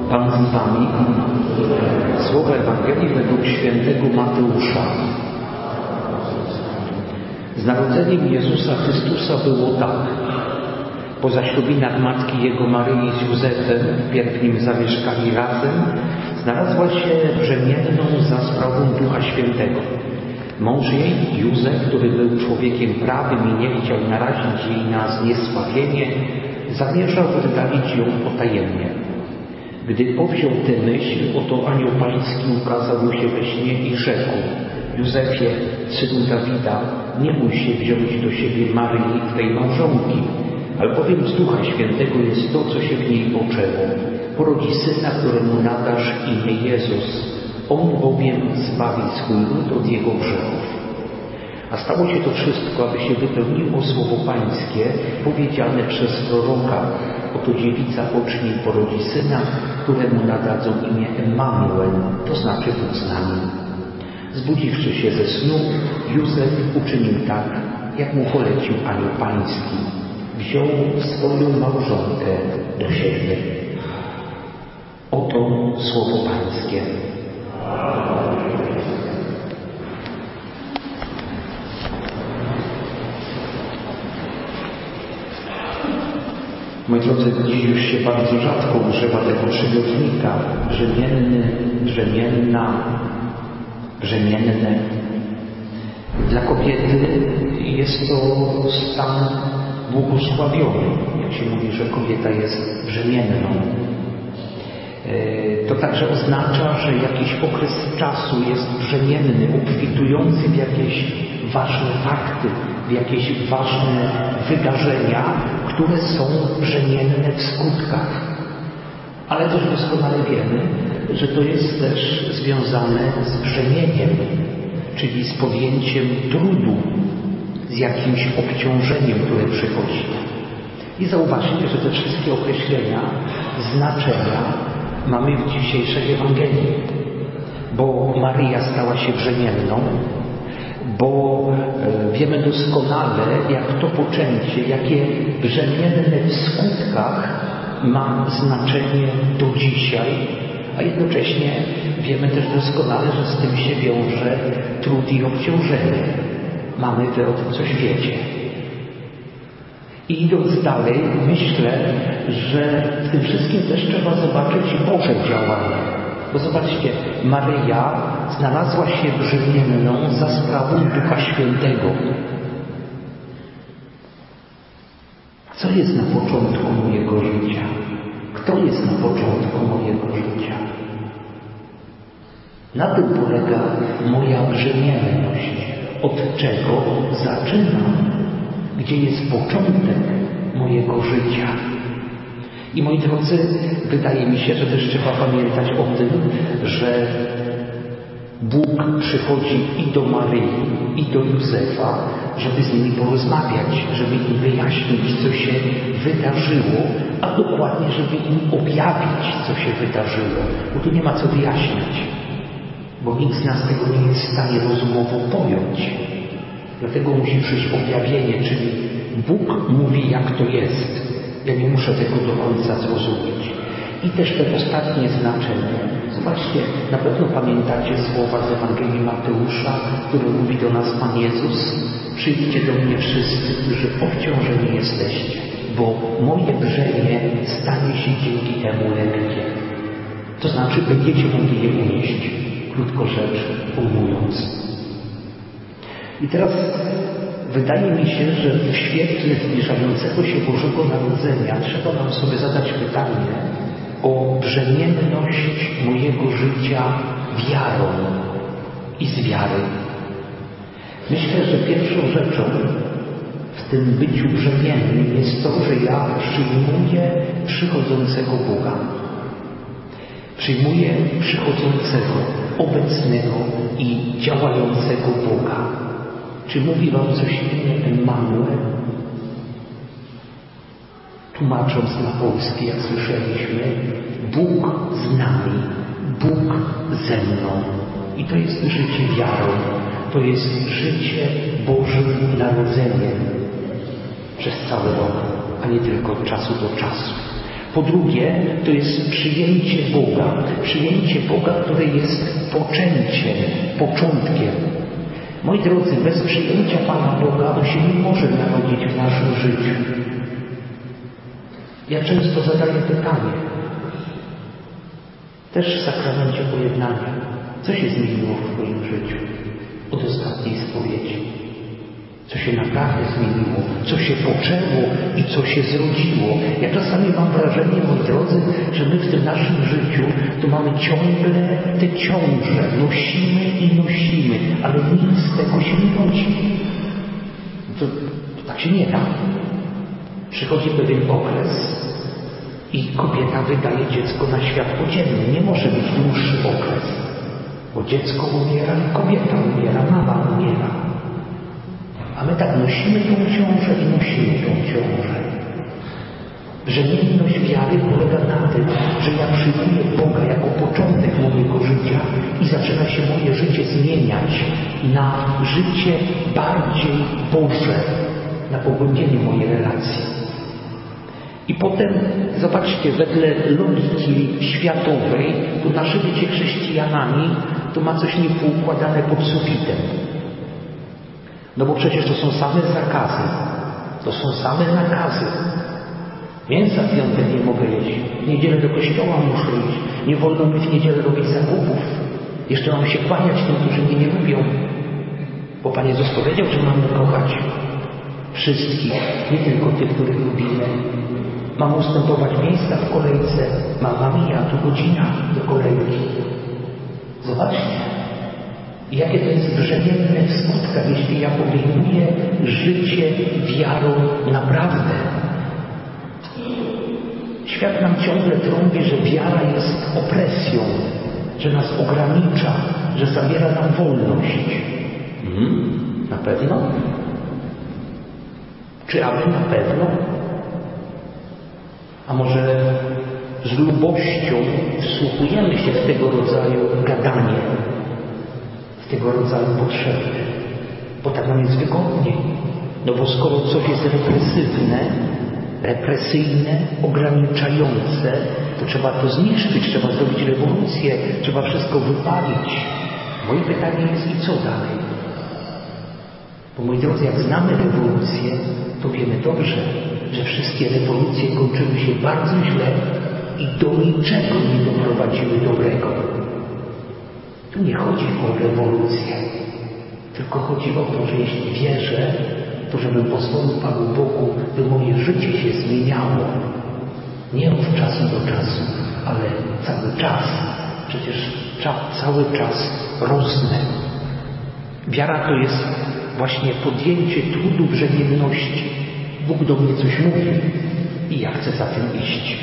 Pan z wami. Słowo Ewangelii według świętego Mateusza. Z narodzeniem Jezusa Chrystusa było tak. Po zaślubinach matki Jego Maryi z Józefem, wpierw nim zamieszkali razem, znalazła się brzemienną za sprawą Ducha Świętego. Mąż jej, Józef, który był człowiekiem prawym i nie chciał narazić jej na zniesławienie, zamierzał oddalić ją potajemnie. Gdy powziął tę myśl, oto anioł pański ukazał mu się we śnie i rzekł: Józefie, synu Dawida, nie bój się wziąć do siebie Maryi, twej małżonki, albowiem z Ducha Świętego jest to, co się w niej poczęło. Porodzi syna, któremu nadasz imię Jezus. On bowiem zbawi swój lud od jego grzechów. A stało się to wszystko, aby się wypełniło słowo pańskie, powiedziane przez proroka: oto dziewica pocznie i porodzi syna, któremu nadadzą imię Emmanuel, to znaczy Bóg z nami. Zbudziwszy się ze snu, Józef uczynił tak, jak mu polecił anioł pański. Wziął swoją małżonkę do siebie. Oto słowo pańskie. Moi drodzy, dziś już się bardzo rzadko używa tego przymiotnika brzemienny, brzemienna, brzemienne. Dla kobiety jest to stan błogosławiony, jak się mówi, że kobieta jest brzemienną. To także oznacza, że jakiś okres czasu jest brzemienny, obfitujący w jakieś ważne fakty, w jakieś ważne wydarzenia, które są brzemienne w skutkach. Ale też doskonale wiemy, że to jest też związane z brzemieniem, czyli z podjęciem trudu, z jakimś obciążeniem, które przychodzi. I zauważcie, że te wszystkie określenia, znaczenia mamy w dzisiejszej Ewangelii, bo Maryja stała się brzemienną, bo wiemy doskonale, jak to poczęcie, jakie brzemienne w skutkach ma znaczenie do dzisiaj, a jednocześnie wiemy też doskonale, że z tym się wiąże trud i obciążenie. Wy o tym coś wiecie. I idąc dalej, myślę, że w tym wszystkim też trzeba zobaczyć Boże działanie. Bo zobaczcie, Maryja znalazła się brzemienną za sprawą Ducha Świętego. Co jest na początku mojego życia? Kto jest na początku mojego życia? Na tym polega moja brzemienność. Od czego zaczynam? Gdzie jest początek mojego życia? I moi drodzy, wydaje mi się, że też trzeba pamiętać o tym, że Bóg przychodzi i do Maryi, i do Józefa, żeby z nimi porozmawiać, żeby im wyjaśnić, co się wydarzyło, a dokładnie, żeby im objawić, co się wydarzyło. Bo tu nie ma co wyjaśniać, bo nikt z nas tego nie jest w stanie rozumowo pojąć. Dlatego musi przyjść objawienie, czyli Bóg mówi, jak to jest. Ja nie muszę tego do końca zrozumieć. I też te ostatnie znaczenie. Zobaczcie, na pewno pamiętacie słowa z Ewangelii Mateusza, które mówi do nas Pan Jezus: przyjdźcie do mnie wszyscy, którzy obciążeni jesteście, bo moje brzemię stanie się dzięki temu lekkie. To znaczy, będziecie mogli je unieść, krótko rzecz ujmując. I teraz wydaje mi się, że w świetle zbliżającego się Bożego Narodzenia trzeba nam sobie zadać pytanie o brzemienność mojego życia wiarą i z wiary. Myślę, że pierwszą rzeczą w tym byciu brzemiennym jest to, że ja przyjmuję przychodzącego Boga. Przyjmuję przychodzącego, obecnego i działającego Boga. Czy mówi wam coś imię Emmanuel? Tłumacząc na polski, jak słyszeliśmy, Bóg z nami, Bóg ze mną. I to jest życie wiarą, to jest życie Bożym Narodzeniem przez cały rok, a nie tylko od czasu do czasu. Po drugie, to jest przyjęcie Boga, które jest poczęciem, początkiem. Moi drodzy, bez przyjęcia Pana Boga On się nie może narodzić w naszym życiu. Ja często zadaję pytanie, też w sakramencie pojednania, co się zmieniło w Twoim życiu od ostatniej spowiedzi? Co się naprawdę zmieniło, co się poczęło i co się zrodziło. Ja czasami mam wrażenie, moi drodzy, że my w tym naszym życiu to mamy ciągle te ciąże, nosimy, ale nic z tego się nie rodzi. To tak się nie da. Przychodzi pewien okres i kobieta wydaje dziecko na światło dzienne. Nie może być dłuższy okres, bo dziecko umiera i kobieta umiera, mama umiera. A my tak nosimy tą ciążę i nosimy tą ciążę. Brzemienność wiary polega na tym, że ja przyjmuję Boga jako początek mojego życia i zaczyna się moje życie zmieniać na życie bardziej Boże, na pogłębienie mojej relacji. I potem, zobaczcie, wedle logiki światowej, to nasze bycie chrześcijanami to ma coś niepoukładane pod sufitem. No bo przecież to są same zakazy, to są same nakazy. Mięsa w piątek nie mogę jeść, w niedzielę do kościoła muszę iść, nie wolno mi w niedzielę robić zakupów. Jeszcze mam się kłaniać tym, którzy mnie nie lubią. Bo Pan Jezus powiedział, że mamy kochać wszystkich, nie tylko tych, których lubimy. Mam ustępować miejsca w kolejce, mama mia, tu godzina do kolejki. Zobaczcie. Jakie to jest brzemienne w skutkach, jeśli ja podejmuję życie wiarą naprawdę. Świat nam ciągle trąbi, że wiara jest opresją, że nas ogranicza, że zabiera nam wolność. Na pewno? Czy aby na pewno? A może z lubością wsłuchujemy się w tego rodzaju gadanie, tego rodzaju potrzeby, bo tak nam jest wygodnie. No bo skoro coś jest represyjne, ograniczające, to trzeba to zniszczyć, trzeba zrobić rewolucję, trzeba wszystko wypalić. Moje pytanie jest, i co dalej? Bo moi drodzy, jak znamy rewolucję, to wiemy dobrze, że wszystkie rewolucje kończyły się bardzo źle i do niczego nie doprowadziły dobrego. Tu nie chodzi o rewolucję, tylko chodzi o to, że jeśli wierzę, to żebym pozwolił Panu Bogu, by moje życie się zmieniało. Nie od czasu do czasu, ale cały czas. Przecież cały czas rosnę. Wiara to jest właśnie podjęcie trudu brzemienności. Bóg do mnie coś mówi i ja chcę za tym iść.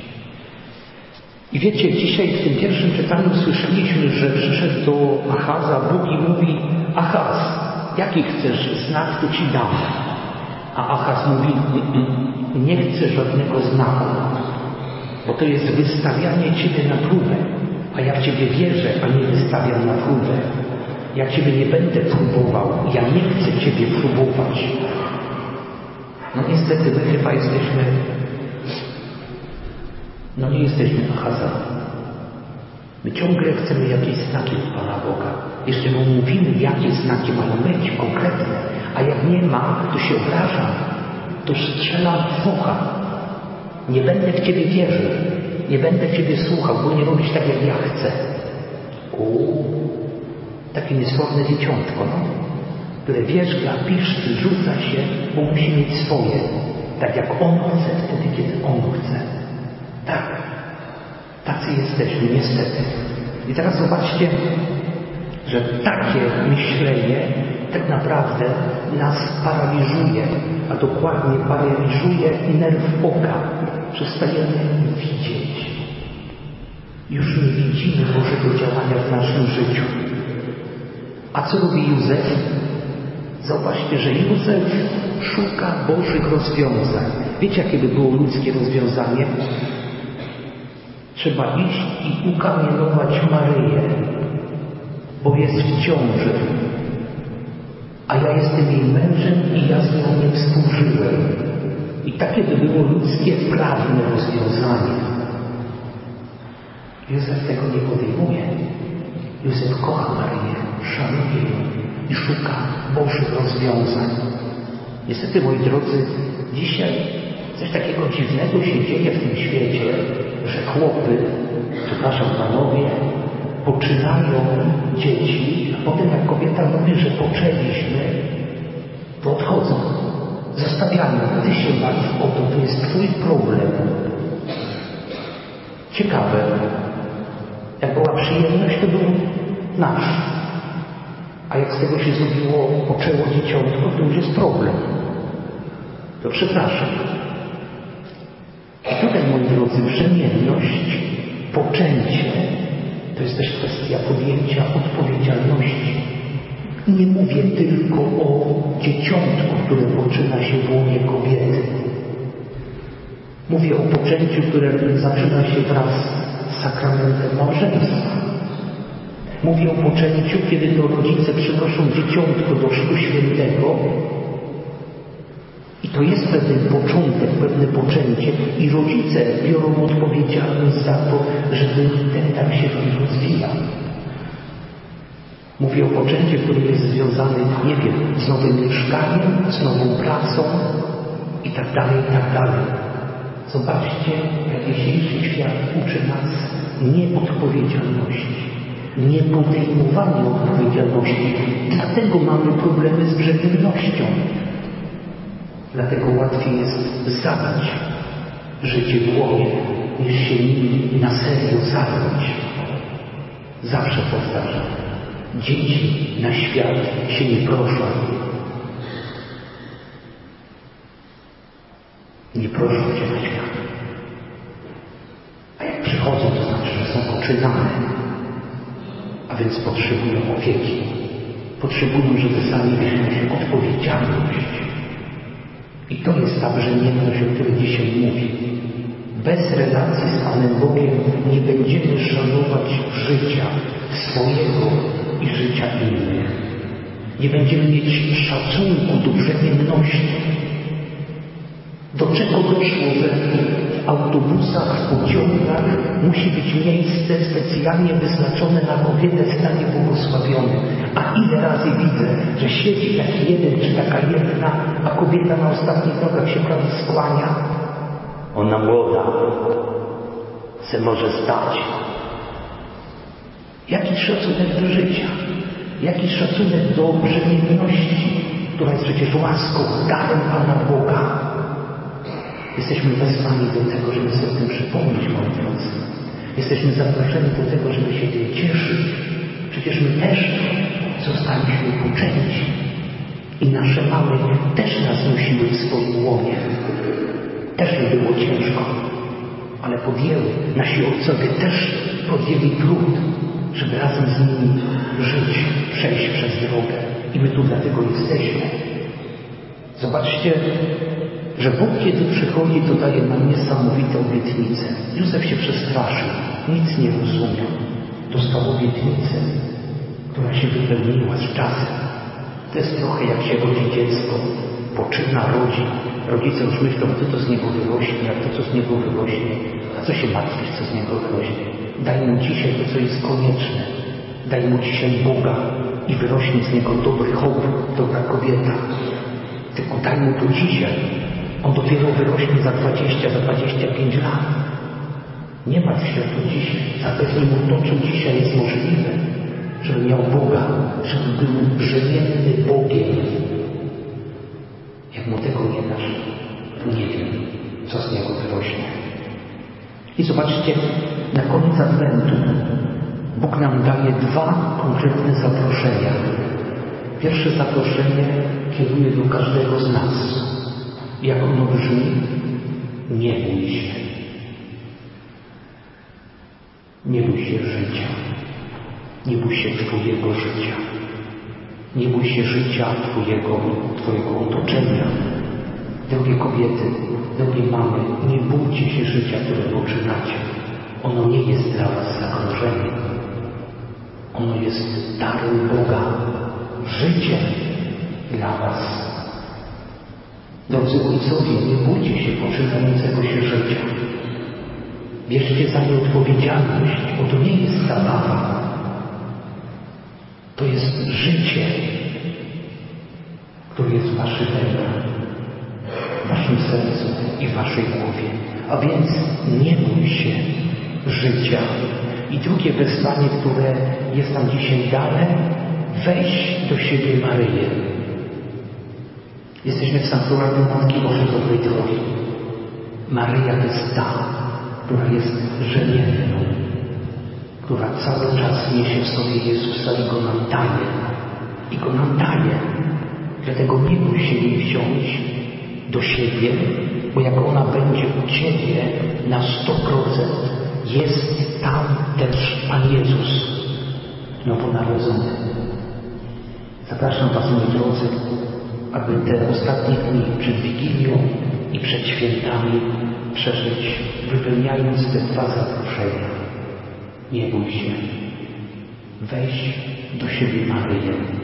I wiecie, dzisiaj w tym pierwszym czytaniu słyszeliśmy, że przyszedł do Achaza Bóg i mówi: Achaz, jaki chcesz znak, to ci dam. A Achaz mówi: nie chcę żadnego znaku, bo to jest wystawianie Ciebie na próbę. A ja w Ciebie wierzę, a nie wystawiam na próbę. Ja Ciebie nie będę próbował, ja nie chcę Ciebie próbować. No niestety my chyba jesteśmy, nie jesteśmy Achazami. My ciągle chcemy jakieś znaki od Pana Boga. Jeszcze mu mówimy, jakie znaki mają być, konkretne. A jak nie ma, to się obrażam. To strzelam w focha. Nie będę w Ciebie wierzył. Nie będę w Ciebie słuchał, bo nie robisz tak, jak ja chcę. Takie niesforne dzieciątko, które wierzga, piszczy, rzuca się, bo musi mieć swoje. Tak jak on chce, wtedy, kiedy on chce. Tak. Tacy jesteśmy, niestety. I teraz zobaczcie, że takie myślenie tak naprawdę nas paraliżuje, a dokładnie paraliżuje nerw oka. Przestajemy widzieć. Już nie widzimy Bożego działania w naszym życiu. A co robi Józef? Zobaczcie, że Józef szuka Bożych rozwiązań. Wiecie, jakie by było ludzkie rozwiązanie? Trzeba iść i ukamienować Maryję, bo jest w ciąży. A ja jestem jej mężem i ja z nią nie współżyłem. I takie by było ludzkie, prawne rozwiązanie. Józef tego nie podejmuje. Józef kocha Maryję, szanuje ją i szuka Bożych rozwiązań. Niestety, moi drodzy, dzisiaj coś takiego dziwnego się dzieje w tym świecie, że chłopy, przepraszam panowie, poczynają dzieci, a potem jak kobieta mówi, że poczęliśmy, to odchodzą. Zostawiają. Ty się bawisz o to jest twój problem. Ciekawe. Jak była przyjemność, to był nasz. A jak z tego się poczęło dzieciątko, to już jest problem. To przepraszam. I tutaj, moi drodzy, brzemienność, poczęcie, to jest też kwestia podjęcia odpowiedzialności. Nie mówię tylko o dzieciątku, które poczyna się w łonie kobiety. Mówię o poczęciu, które zaczyna się wraz z sakramentem małżeństwa. Mówię o poczęciu, kiedy to rodzice przynoszą dzieciątko do Chrztu Świętego i to jest pewien początek, pewne poczęcie i rodzice biorą odpowiedzialność za to, żeby ten dar się rozwijał. Mówię o poczęciu, który jest związany, nie wiem, z nowym mieszkaniem, z nową pracą i tak dalej, i tak dalej. Zobaczcie, jak dzisiejszy świat uczy nas nieodpowiedzialności, nie podejmowania odpowiedzialności. Dlatego mamy problemy z brzemiennością. Dlatego łatwiej jest zabić życie w łonie, niż się nim na serio zająć. Zawsze powtarzam. Dzieci na świat się nie proszą. Nie proszą się na świat. A jak przychodzą, to znaczy, że są poczynane. A więc potrzebują opieki. Potrzebują, żeby sami wzięli odpowiedzialność. I to jest ta brzemienność, o której dzisiaj mówię. Bez relacji z Panem Bogiem nie będziemy szanować życia swojego i życia innych. Nie będziemy mieć szacunku do brzemienności. Do czego doszło, że w autobusach, w pociągach musi być miejsce specjalnie wyznaczone na kobietę w stanie błogosławionym. A ile razy widzę, że siedzi taki jeden czy taka jedna, a kobieta na ostatnich nogach się prawie skłania. Ona młoda, se może stać. Jaki szacunek do życia? Jaki szacunek do brzemienności, która jest przecież łaską, darem Pana Boga? Jesteśmy wezwani do tego, żeby sobie o tym przypomnieć, moi drodzy. Jesteśmy zaproszeni do tego, żeby się tym cieszyć. Przecież my też zostaliśmy poczęci. I nasze mamy też nas nosiły w swoim łonie. Też nie było ciężko. Ale podjęły. Nasi ojcowie też podjęli trud, żeby razem z nimi żyć, przejść przez drogę. I my tu dlatego jesteśmy. Zobaczcie, że Bóg, kiedy przychodzi, to daje nam niesamowite obietnice. Józef się przestraszył, nic nie rozumiał. Dostał obietnicę, która się wypełniła z czasem. To jest trochę jak się rodzi dziecko, poczyna, rodzi. Rodzice już myślą, to z niego wyrośnie, jak to, co z niego wyrośnie. A co się martwisz, co z niego wyrośnie? Daj mu dzisiaj to, co jest konieczne. Daj mu dzisiaj Boga i wyrośnie z niego dobry chłop, dobra kobieta. Tylko daj mu to dzisiaj. On dopiero wyrośnie za 20, za 25 lat. Nie martw się to dzisiaj. Zapewnij mu to, co dzisiaj jest możliwe. Żeby miał Boga, żeby był brzemienny Bogiem. Jak mu tego nie dasz, to nie wiem, co z niego wyrośnie. I zobaczcie, na koniec Adwentu Bóg nam daje dwa konkretne zaproszenia. Pierwsze zaproszenie kieruje do każdego z nas. Jak ono brzmi? Nie bój się. Nie bój się życia. Nie bój się Twojego życia. Nie bój się życia Twojego otoczenia. Drogie kobiety, drogie mamy, nie bójcie się życia, które poczynacie. Ono nie jest dla Was zagrożeniem. Ono jest darem Boga. Życie dla Was. Drodzy ojcowie, nie bójcie się poczynającego się życia. Bierzcie za nie odpowiedzialność, bo to nie jest zabawa. To jest życie, które jest w waszych rękach, w waszym sercu i w waszej głowie. A więc nie bój się życia. I drugie wezwanie, które jest nam dzisiaj dane, weź do siebie Maryję. Jesteśmy w sanktuarium Matki Bożej Dobrej Drogi. Maryja to jest ta, która jest żeniewną, która cały czas niesie w sobie Jezusa i Go nam daje. I Go nam daje. Dlatego nie bój się jej wziąć do siebie, bo jak ona będzie u Ciebie na 100%, jest tam też Pan Jezus, nowonarodzony. Zapraszam Was, moi drodzy, aby te ostatnie dni przed Wigilią i przed świętami przeżyć, wypełniając te dwa zaproszenia. Nie bój się. Weź do siebie Maryję.